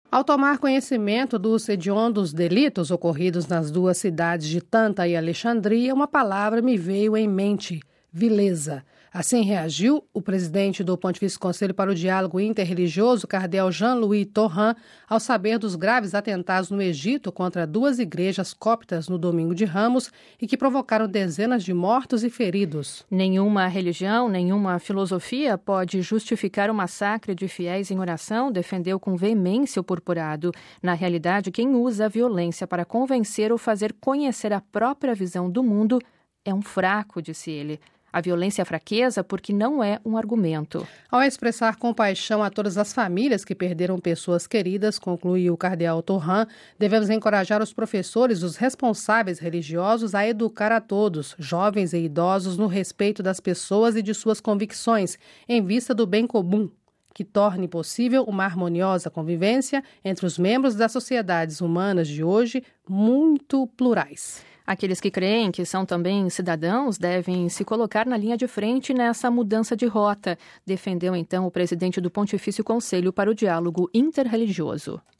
Ao tomar conhecimento dos hediondos delitos ocorridos nas duas cidades de Tanta e Alexandria, uma palavra me veio em mente: vileza. Assim reagiu o presidente do Pontifício Conselho para o Diálogo Interreligioso, cardeal Jean-Louis Tauran, ao saber dos graves atentados no Egito contra duas igrejas coptas no Domingo de Ramos e que provocaram dezenas de mortos e feridos. Nenhuma religião, nenhuma filosofia pode justificar o massacre de fiéis em oração, defendeu com veemência o purpurado. Na realidade, quem usa a violência para convencer ou fazer conhecer a própria visão do mundo é um fraco, disse ele. A violência é fraqueza porque não é um argumento. Ao expressar compaixão a todas as famílias que perderam pessoas queridas, concluiu o cardeal Tauran, devemos encorajar os professores, os responsáveis religiosos a educar a todos, jovens e idosos, no respeito das pessoas e de suas convicções, em vista do bem comum, que torne possível uma harmoniosa convivência entre os membros das sociedades humanas de hoje, muito plurais. Aqueles que creem que são também cidadãos devem se colocar na linha de frente nessa mudança de rota, defendeu então o presidente do Pontifício Conselho para o Diálogo Interreligioso.